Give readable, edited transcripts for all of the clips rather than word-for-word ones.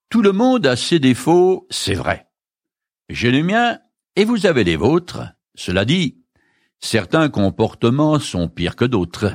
Tout le monde a ses défauts, c'est vrai. J'ai les miens et vous avez les vôtres. Cela dit, certains comportements sont pires que d'autres.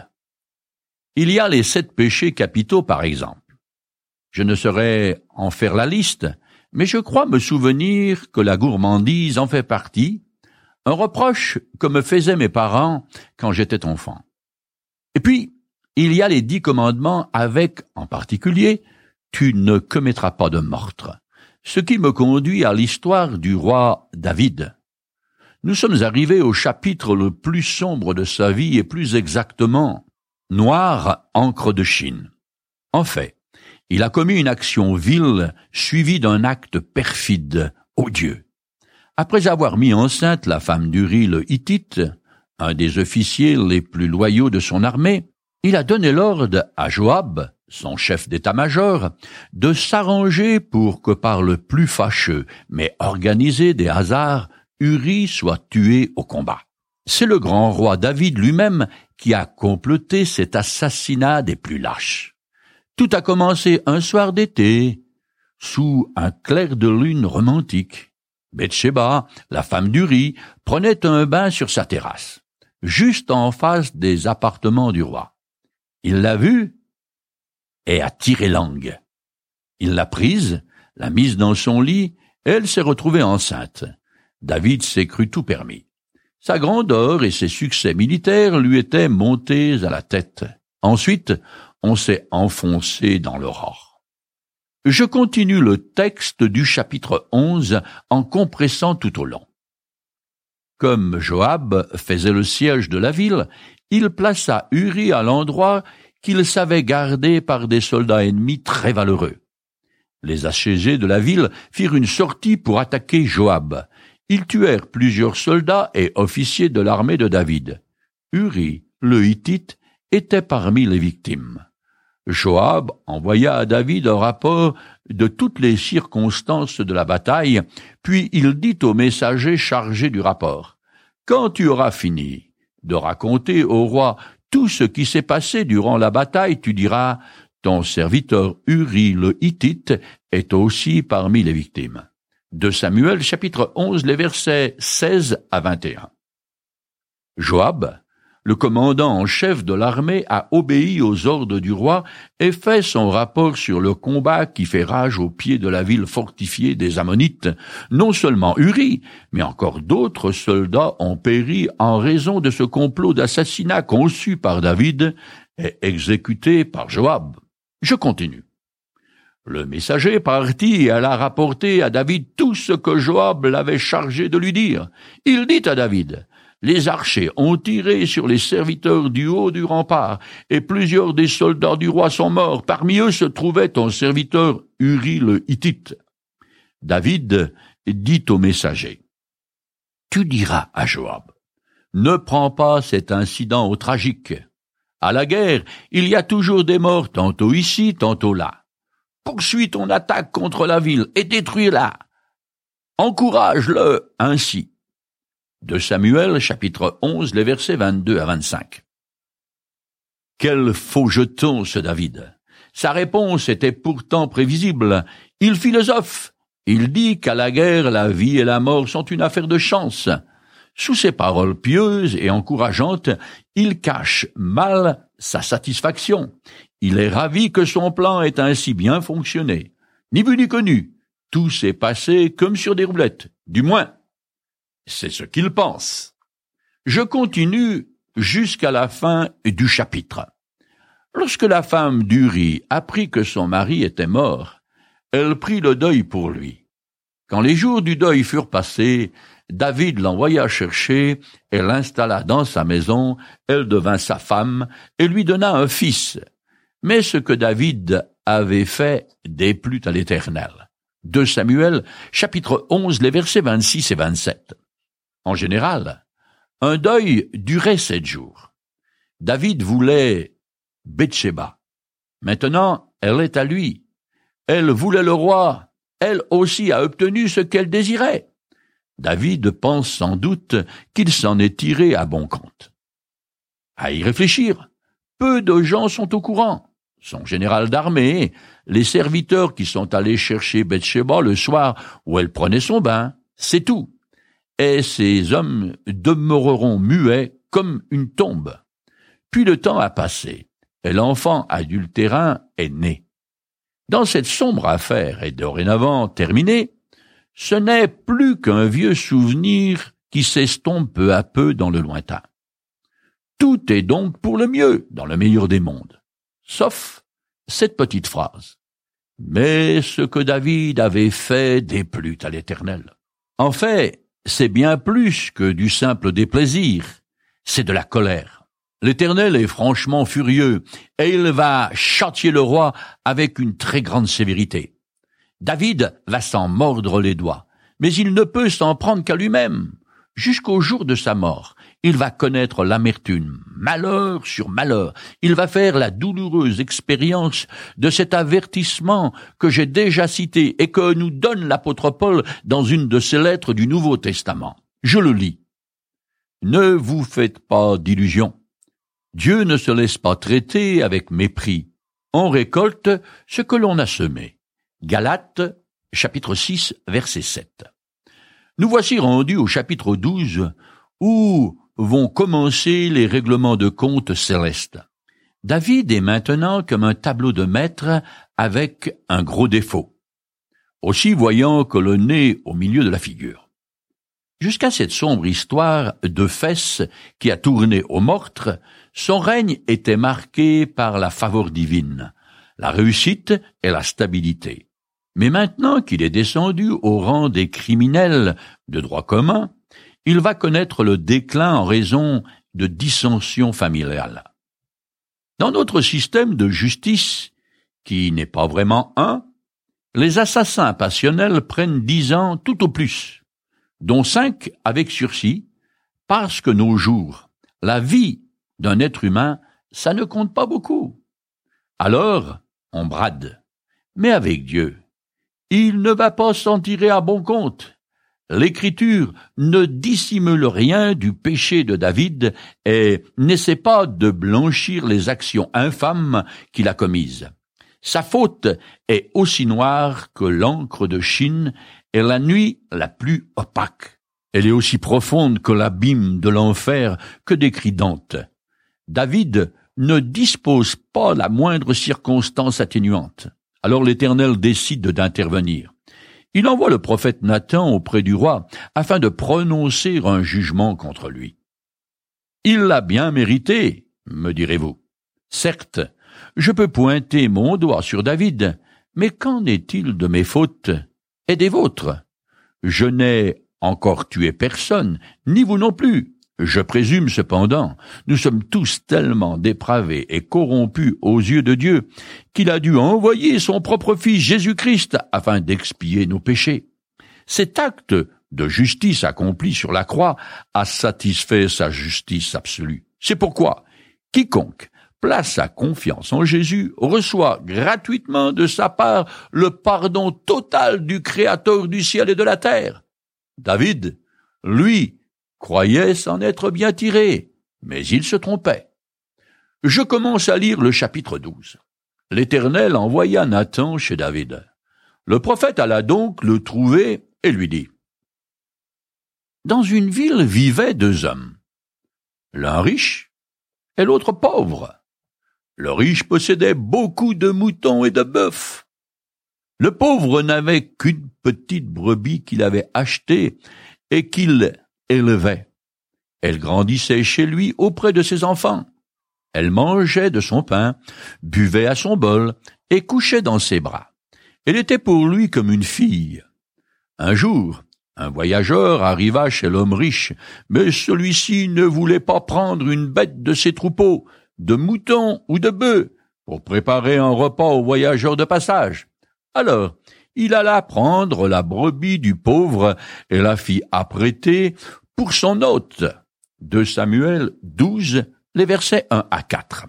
Il y a les 7 péchés capitaux, par exemple. Je ne saurais en faire la liste, mais je crois me souvenir que la gourmandise en fait partie, un reproche que me faisaient mes parents quand j'étais enfant. Et puis, il y a les 10 commandements avec, en particulier, « Tu ne commettras pas de meurtre », ce qui me conduit à l'histoire du roi David. Nous sommes arrivés au chapitre le plus sombre de sa vie et plus exactement, noire encre de Chine. En fait, il a commis une action vile suivie d'un acte perfide, odieux. Après avoir mis enceinte la femme d'Uri le Hittite, un des officiers les plus loyaux de son armée, il a donné l'ordre à Joab, son chef d'état-major, de s'arranger pour que par le plus fâcheux, mais organisé des hasards, Uri soit tué au combat. C'est le grand roi David lui-même qui a comploté cet assassinat des plus lâches. Tout a commencé un soir d'été, sous un clair de lune romantique. Bathsheba, la femme d'Uri, prenait un bain sur sa terrasse, juste en face des appartements du roi. Il l'a vue et a tiré langue. Il l'a prise, l'a mise dans son lit, et elle s'est retrouvée enceinte. David s'est cru tout permis. Sa grandeur et ses succès militaires lui étaient montés à la tête. Ensuite, on s'est enfoncé dans l'aurore. Je continue le texte du chapitre 11 en compressant tout au long. Comme Joab faisait le siège de la ville, il plaça Uri à l'endroit qu'il savait garder par des soldats ennemis très valeureux. Les assiégés de la ville firent une sortie pour attaquer Joab. Ils tuèrent plusieurs soldats et officiers de l'armée de David. Uri, le Hittite, était parmi les victimes. Joab envoya à David un rapport de toutes les circonstances de la bataille, puis il dit au messager chargé du rapport, « Quand tu auras fini de raconter au roi tout ce qui s'est passé durant la bataille, tu diras, ton serviteur Uri le Hittite est aussi parmi les victimes. » 2 Samuel, chapitre 11, les versets 16 à 21. Joab, le commandant en chef de l'armée, a obéi aux ordres du roi et fait son rapport sur le combat qui fait rage au pied de la ville fortifiée des Ammonites. Non seulement Uri, mais encore d'autres soldats ont péri en raison de ce complot d'assassinat conçu par David et exécuté par Joab. Je continue. Le messager partit et alla rapporter à David tout ce que Joab l'avait chargé de lui dire. Il dit à David, « Les archers ont tiré sur les serviteurs du haut du rempart, et plusieurs des soldats du roi sont morts. Parmi eux se trouvait ton serviteur Uri le Hittite. » David dit au messager, « Tu diras à Joab, ne prends pas cet incident au tragique. À la guerre, il y a toujours des morts, tantôt ici, tantôt là. Poursuis ton attaque contre la ville et détruis-la. Encourage-le ainsi. » 2 Samuel, chapitre 11, les versets 22 à 25. Quel faux jeton, ce David! Sa réponse était pourtant prévisible. Il philosophe. Il dit qu'à la guerre, la vie et la mort sont une affaire de chance. Sous ses paroles pieuses et encourageantes, il cache mal sa satisfaction. Il est ravi que son plan ait ainsi bien fonctionné. Ni vu ni connu, tout s'est passé comme sur des roulettes. Du moins, c'est ce qu'il pense. Je continue jusqu'à la fin du chapitre. Lorsque la femme d'Uri apprit que son mari était mort, elle prit le deuil pour lui. Quand les jours du deuil furent passés, David l'envoya chercher et l'installa dans sa maison, elle devint sa femme et lui donna un fils. Mais ce que David avait fait déplut à l'Éternel. 2 Samuel, chapitre 11, les versets 26 et 27. En général, un deuil durait 7 jours. David voulait Bathsheba. Maintenant, elle est à lui. Elle voulait le roi. Elle aussi a obtenu ce qu'elle désirait. David pense sans doute qu'il s'en est tiré à bon compte. À y réfléchir, peu de gens sont au courant. son général d'armée, les serviteurs qui sont allés chercher Bathsheba le soir où elle prenait son bain, c'est tout. Et ces hommes demeureront muets comme une tombe. Puis le temps a passé, et l'enfant adultérin est né. Dans cette sombre affaire est dorénavant terminée, ce n'est plus qu'un vieux souvenir qui s'estompe peu à peu dans le lointain. Tout est donc pour le mieux dans le meilleur des mondes, sauf cette petite phrase. Mais ce que David avait fait déplut à l'Éternel. En fait, c'est bien plus que du simple déplaisir, c'est de la colère. L'Éternel est franchement furieux, et il va châtier le roi avec une très grande sévérité. David va s'en mordre les doigts, mais il ne peut s'en prendre qu'à lui-même. Jusqu'au jour de sa mort, il va connaître l'amertume, malheur sur malheur. Il va faire la douloureuse expérience de cet avertissement que j'ai déjà cité et que nous donne l'apôtre Paul dans une de ses lettres du Nouveau Testament. Je le lis. Ne vous faites pas d'illusions. Dieu ne se laisse pas traiter avec mépris. On récolte ce que l'on a semé. Galates, chapitre 6, verset 7. Nous voici rendus au chapitre 12, où vont commencer les règlements de compte célestes. David est maintenant comme un tableau de maître avec un gros défaut, aussi voyant que le nez au milieu de la figure. Jusqu'à cette sombre histoire de fesses qui a tourné au meurtre, son règne était marqué par la faveur divine, la réussite et la stabilité. Mais maintenant qu'il est descendu au rang des criminels de droit commun, il va connaître le déclin en raison de dissensions familiales. Dans notre système de justice, qui n'est pas vraiment un, les assassins passionnels prennent 10 ans tout au plus, dont 5 avec sursis, parce que nos jours, la vie d'un être humain, ça ne compte pas beaucoup. Alors, on brade. Mais avec Dieu, il ne va pas s'en tirer à bon compte. L'Écriture ne dissimule rien du péché de David et n'essaie pas de blanchir les actions infâmes qu'il a commises. Sa faute est aussi noire que l'encre de Chine et la nuit la plus opaque. Elle est aussi profonde que l'abîme de l'enfer que décrit Dante. David ne dispose pas la moindre circonstance atténuante. Alors l'Éternel décide d'intervenir. Il envoie le prophète Nathan auprès du roi afin de prononcer un jugement contre lui. Il l'a bien mérité, me direz-vous. Certes, je peux pointer mon doigt sur David, mais qu'en est-il de mes fautes et des vôtres? Je n'ai encore tué personne, ni vous non plus. Je présume cependant, nous sommes tous tellement dépravés et corrompus aux yeux de Dieu qu'il a dû envoyer son propre Fils Jésus-Christ afin d'expier nos péchés. Cet acte de justice accompli sur la croix a satisfait sa justice absolue. C'est pourquoi quiconque place sa confiance en Jésus reçoit gratuitement de sa part le pardon total du Créateur du ciel et de la terre. David, lui, croyait s'en être bien tiré, mais il se trompait. Je commence à lire le chapitre 12. L'Éternel envoya Nathan chez David. Le prophète alla donc le trouver et lui dit : Dans une ville vivaient 2 hommes, l'un riche et l'autre pauvre. Le riche possédait beaucoup de moutons et de bœufs. Le pauvre n'avait qu'une petite brebis qu'il avait achetée et qu'il élevait. Elle grandissait chez lui auprès de ses enfants. Elle mangeait de son pain, buvait à son bol et couchait dans ses bras. Elle était pour lui comme une fille. Un jour, un voyageur arriva chez l'homme riche, mais celui-ci ne voulait pas prendre une bête de ses troupeaux, de moutons ou de bœufs, pour préparer un repas aux voyageurs de passage. Alors, il alla prendre la brebis du pauvre et la fit apprêter pour son hôte. 2 Samuel 12, les versets 1 à 4.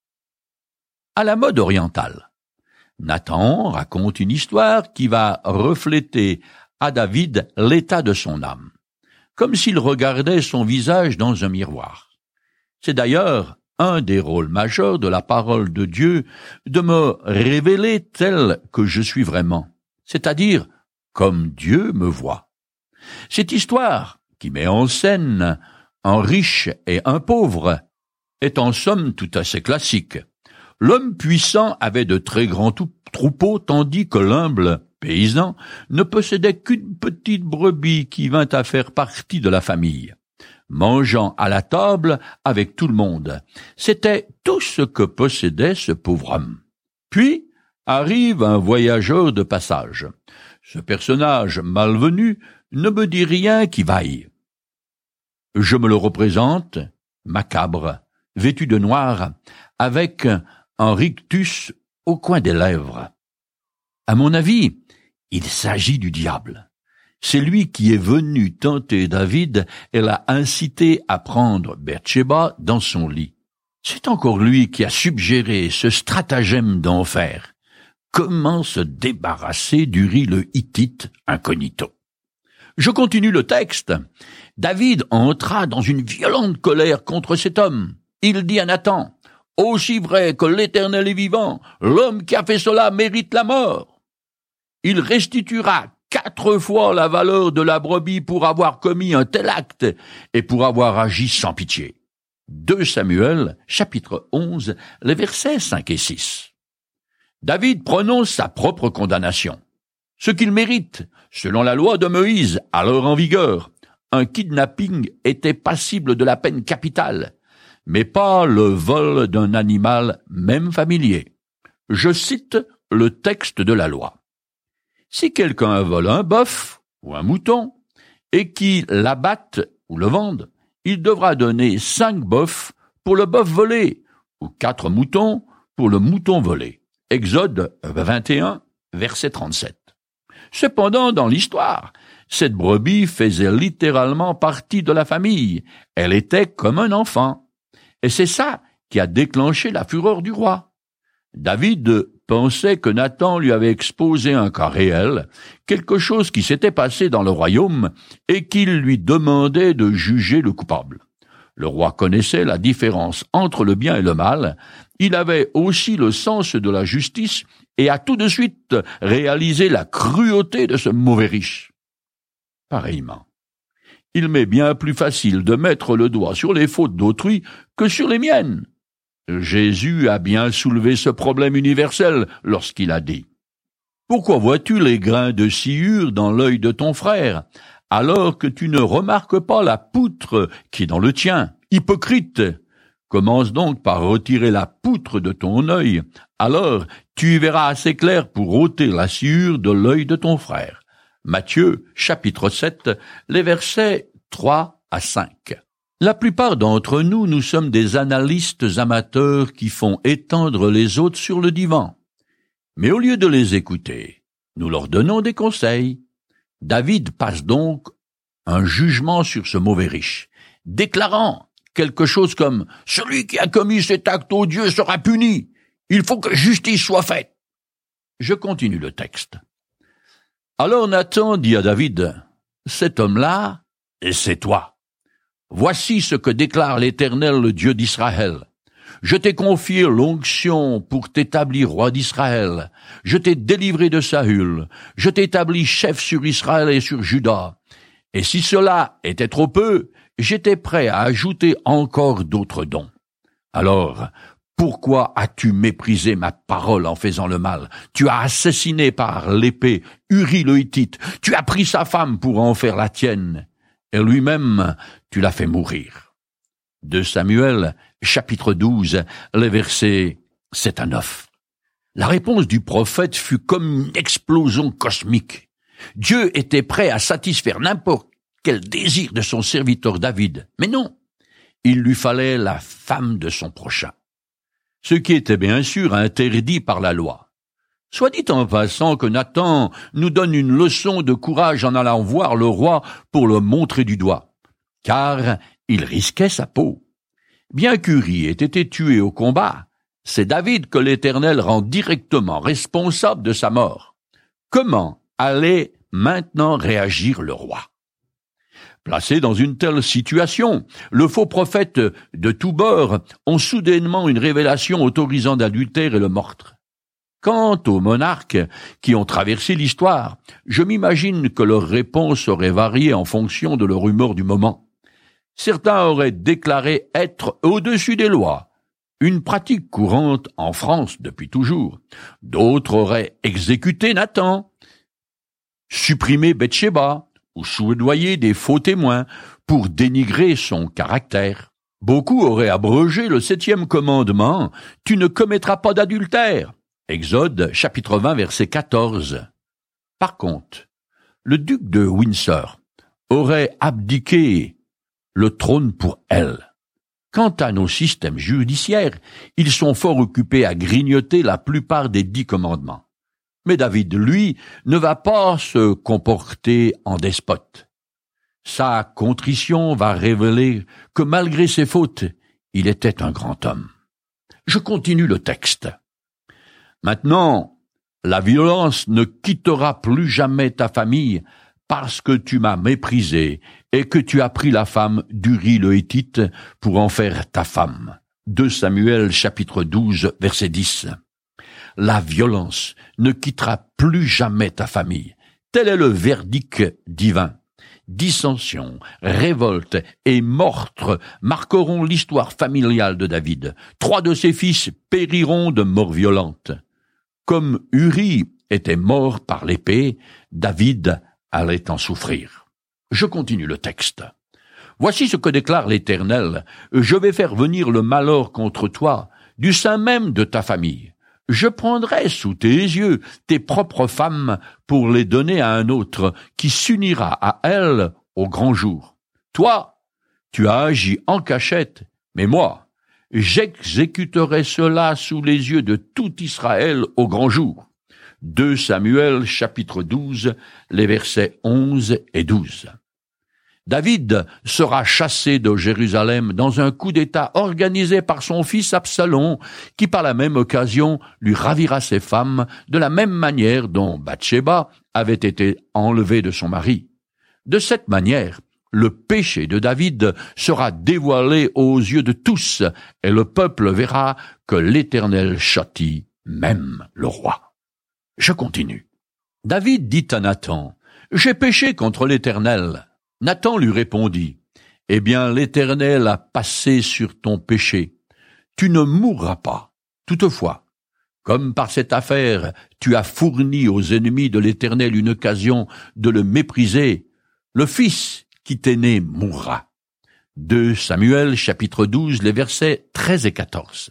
À la mode orientale, Nathan raconte une histoire qui va refléter à David l'état de son âme, comme s'il regardait son visage dans un miroir. C'est d'ailleurs un des rôles majeurs de la parole de Dieu de me révéler tel que je suis vraiment, c'est-à-dire comme Dieu me voit. Cette histoire, qui met en scène un riche et un pauvre, est en somme tout assez classique. L'homme puissant avait de très grands troupeaux, tandis que l'humble paysan ne possédait qu'une petite brebis qui vint à faire partie de la famille. Mangeant à la table avec tout le monde, c'était tout ce que possédait ce pauvre homme. Puis arrive un voyageur de passage. Ce personnage malvenu ne me dit rien qui vaille. Je me le représente, macabre, vêtu de noir, avec un rictus au coin des lèvres. À mon avis, il s'agit du diable. C'est lui qui est venu tenter David et l'a incité à prendre Bathsheba dans son lit. C'est encore lui qui a suggéré ce stratagème d'enfer. Comment se débarrasser d'Uri le Hittite incognito? Je continue le texte. David entra dans une violente colère contre cet homme. Il dit à Nathan, « Aussi vrai que l'Éternel est vivant, l'homme qui a fait cela mérite la mort. Il restituera 4 fois la valeur de la brebis pour avoir commis un tel acte et pour avoir agi sans pitié. » 2 Samuel, chapitre 11, les versets 5 et 6. David prononce sa propre condamnation. Ce qu'il mérite, selon la loi de Moïse, alors en vigueur, un kidnapping était passible de la peine capitale, mais pas le vol d'un animal, même familier. Je cite le texte de la loi. Si quelqu'un vole un bœuf ou un mouton et qu'il l'abatte ou le vende, il devra donner 5 bœufs pour le bœuf volé ou 4 moutons pour le mouton volé. Exode 21, verset 37. Cependant, dans l'histoire, cette brebis faisait littéralement partie de la famille. Elle était comme un enfant. Et c'est ça qui a déclenché la fureur du roi. David pensait que Nathan lui avait exposé un cas réel, quelque chose qui s'était passé dans le royaume, et qu'il lui demandait de juger le coupable. Le roi connaissait la différence entre le bien et le mal, il avait aussi le sens de la justice et a tout de suite réalisé la cruauté de ce mauvais riche. Pareillement, il m'est bien plus facile de mettre le doigt sur les fautes d'autrui que sur les miennes. Jésus a bien soulevé ce problème universel lorsqu'il a dit « Pourquoi vois-tu les grains de sciure dans l'œil de ton frère, alors que tu ne remarques pas la poutre qui est dans le tien? Hypocrite! Commence donc par retirer la poutre de ton œil, alors tu y verras assez clair pour ôter la sciure de l'œil de ton frère. » Matthieu, chapitre 7, les versets 3 à 5. La plupart d'entre nous, nous sommes des analystes amateurs qui font étendre les autres sur le divan. Mais au lieu de les écouter, nous leur donnons des conseils. David passe donc un jugement sur ce mauvais riche, déclarant quelque chose comme « Celui qui a commis cet acte odieux sera puni. Il faut que justice soit faite. » Je continue le texte. Alors Nathan dit à David, « Cet homme-là, c'est toi. Voici ce que déclare l'Éternel, le Dieu d'Israël. Je t'ai confié l'onction pour t'établir roi d'Israël. Je t'ai délivré de Saül. Je t'ai établi chef sur Israël et sur Juda. Et si cela était trop peu, j'étais prêt à ajouter encore d'autres dons. Alors, pourquoi as-tu méprisé ma parole en faisant le mal? Tu as assassiné par l'épée Uri le Hittite. Tu as pris sa femme pour en faire la tienne. Et lui-même, tu l'as fait mourir. 2 Samuel, chapitre 12, les versets 7 à 9. La réponse du prophète fut comme une explosion cosmique. Dieu était prêt à satisfaire n'importe quel désir de son serviteur David. Mais non, il lui fallait la femme de son prochain. Ce qui était bien sûr interdit par la loi. Soit dit en passant que Nathan nous donne une leçon de courage en allant voir le roi pour le montrer du doigt, car il risquait sa peau. Bien qu'Uri ait été tué au combat, c'est David que l'Éternel rend directement responsable de sa mort. Comment allait maintenant réagir le roi? Placés dans une telle situation, le faux prophète de tous bords ont soudainement une révélation autorisant l'adultère et le meurtre. Quant aux monarques qui ont traversé l'histoire, je m'imagine que leurs réponses auraient varié en fonction de leur humeur du moment. Certains auraient déclaré être au-dessus des lois, une pratique courante en France depuis toujours. D'autres auraient exécuté Nathan, supprimé Bathsheba ou soudoyé des faux témoins pour dénigrer son caractère. Beaucoup auraient abrogé le 7e commandement « Tu ne commettras pas d'adultère ». Exode chapitre 20 verset 14. Par contre, le duc de Windsor aurait abdiqué le trône pour elle. Quant à nos systèmes judiciaires, ils sont fort occupés à grignoter la plupart des 10 commandements. Mais David, lui, ne va pas se comporter en despote. Sa contrition va révéler que malgré ses fautes, il était un grand homme. Je continue le texte. Maintenant, la violence ne quittera plus jamais ta famille parce que tu m'as méprisé et que tu as pris la femme d'Uri le Hétite pour en faire ta femme. 2 Samuel chapitre 12 verset 10. La violence ne quittera plus jamais ta famille. Tel est le verdict divin. Dissensions, révoltes et meurtres marqueront l'histoire familiale de David. 3 de ses fils périront de mort violente. Comme Uri était mort par l'épée, David allait en souffrir. Je continue le texte. Voici ce que déclare l'Éternel. Je vais faire venir le malheur contre toi, du sein même de ta famille. Je prendrai sous tes yeux tes propres femmes pour les donner à un autre qui s'unira à elles au grand jour. Toi, tu as agi en cachette, mais moi, j'exécuterai cela sous les yeux de tout Israël au grand jour. 2 Samuel chapitre 12, les versets 11 et 12. David sera chassé de Jérusalem dans un coup d'État organisé par son fils Absalom, qui par la même occasion lui ravira ses femmes de la même manière dont Bathsheba avait été enlevée de son mari. De cette manière, le péché de David sera dévoilé aux yeux de tous, et le peuple verra que l'Éternel châtie même le roi. Je continue. David dit à Nathan, « J'ai péché contre l'Éternel. » Nathan lui répondit, « Eh bien, l'Éternel a passé sur ton péché. Tu ne mourras pas. Toutefois, comme par cette affaire, tu as fourni aux ennemis de l'Éternel une occasion de le mépriser, le fils qui t'est né mourra. » 2 Samuel chapitre 12, les versets 13 et 14.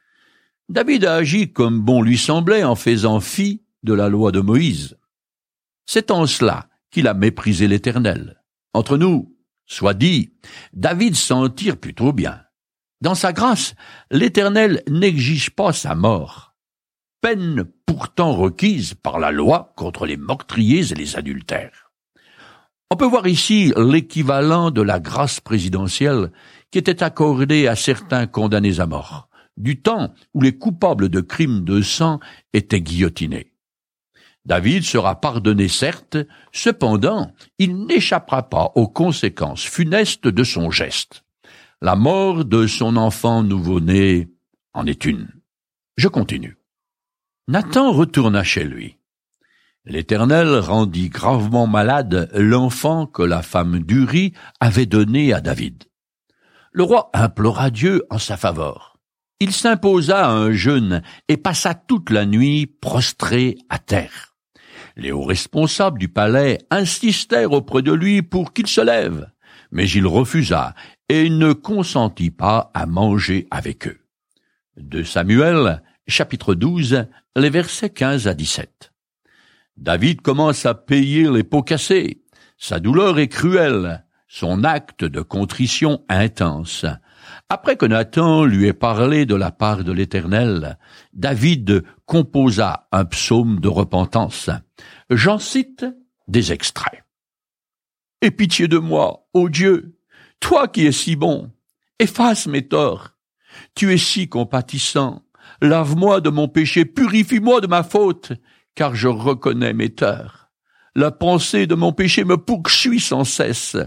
David a agi comme bon lui semblait en faisant fi de la loi de Moïse. C'est en cela qu'il a méprisé l'Éternel. Entre nous, soit dit, David s'en tire plutôt bien. Dans sa grâce, l'Éternel n'exige pas sa mort, peine pourtant requise par la loi contre les meurtriers et les adultères. On peut voir ici l'équivalent de la grâce présidentielle qui était accordée à certains condamnés à mort, du temps où les coupables de crimes de sang étaient guillotinés. David sera pardonné certes, cependant, il n'échappera pas aux conséquences funestes de son geste. La mort de son enfant nouveau-né en est une. Je continue. Nathan retourna chez lui. L'Éternel rendit gravement malade l'enfant que la femme d'Uri avait donné à David. Le roi implora Dieu en sa faveur. Il s'imposa un jeûne et passa toute la nuit prostré à terre. Les hauts responsables du palais insistèrent auprès de lui pour qu'il se lève, mais il refusa et ne consentit pas à manger avec eux. 2 Samuel, chapitre 12, les versets 15 à 17. David commence à payer les pots cassés. Sa douleur est cruelle, son acte de contrition intense. Après que Nathan lui ait parlé de la part de l'Éternel, David composa un psaume de repentance. J'en cite des extraits. « Aie pitié de moi, ô Dieu, toi qui es si bon, efface mes torts. Tu es si compatissant, lave-moi de mon péché, purifie-moi de ma faute, car je reconnais mes torts. La pensée de mon péché me poursuit sans cesse.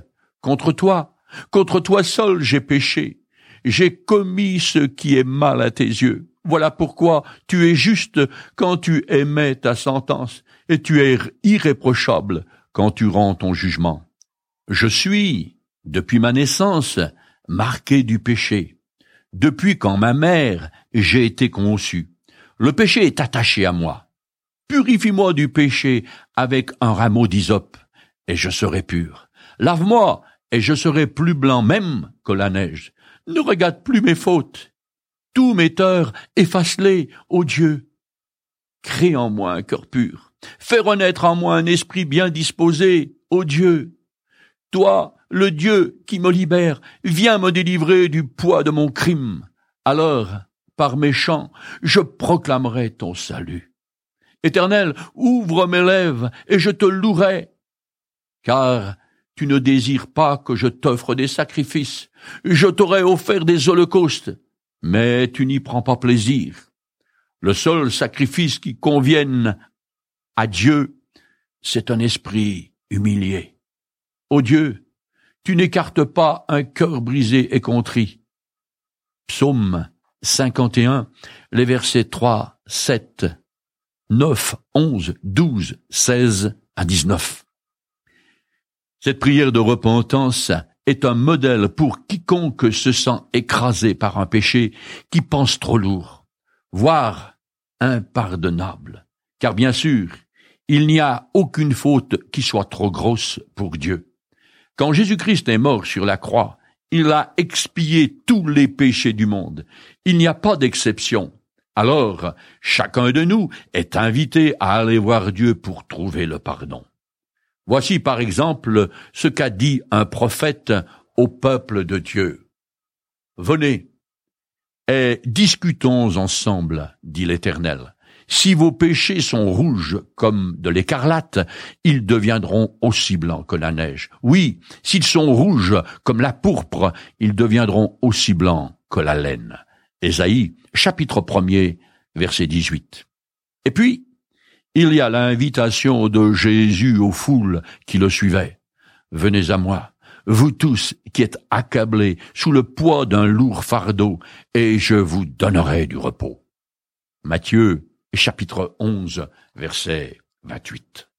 Contre toi seul j'ai péché. J'ai commis ce qui est mal à tes yeux. Voilà pourquoi tu es juste quand tu émets ta sentence, et tu es irréprochable quand tu rends ton jugement. Je suis, depuis ma naissance, marqué du péché. Depuis quand ma mère, j'ai été conçu. Le péché est attaché à moi. Purifie-moi du péché avec un rameau d'hysope, et je serai pur. Lave-moi, et je serai plus blanc même que la neige. Ne regarde plus mes fautes. Tous mes torts, efface-les, ô Dieu. Crée en moi un cœur pur. Fais renaître en moi un esprit bien disposé, ô Dieu. Toi, le Dieu qui me libère, viens me délivrer du poids de mon crime. Alors, par mes chants, je proclamerai ton salut. Éternel, ouvre mes lèvres et je te louerai. Car tu ne désires pas que je t'offre des sacrifices. Je t'aurais offert des holocaustes, mais tu n'y prends pas plaisir. Le seul sacrifice qui convienne à Dieu, c'est un esprit humilié. Ô Dieu, tu n'écartes pas un cœur brisé et contrit. Psaume 51, les versets 3, 7, 9, 11, 12, 16 à 19. Cette prière de repentance est un modèle pour quiconque se sent écrasé par un péché qui pense trop lourd, voire impardonnable. Car bien sûr, il n'y a aucune faute qui soit trop grosse pour Dieu. Quand Jésus-Christ est mort sur la croix, il a expié tous les péchés du monde. Il n'y a pas d'exception. Alors, chacun de nous est invité à aller voir Dieu pour trouver le pardon. Voici par exemple ce qu'a dit un prophète au peuple de Dieu. « Venez et discutons ensemble, dit l'Éternel. Si vos péchés sont rouges comme de l'écarlate, ils deviendront aussi blancs que la neige. Oui, s'ils sont rouges comme la pourpre, ils deviendront aussi blancs que la laine. » Ésaïe, chapitre 1er, verset 18. Et puis, il y a l'invitation de Jésus aux foules qui le suivaient. « Venez à moi, vous tous qui êtes accablés sous le poids d'un lourd fardeau, et je vous donnerai du repos. » Matthieu, chapitre 11, verset 28.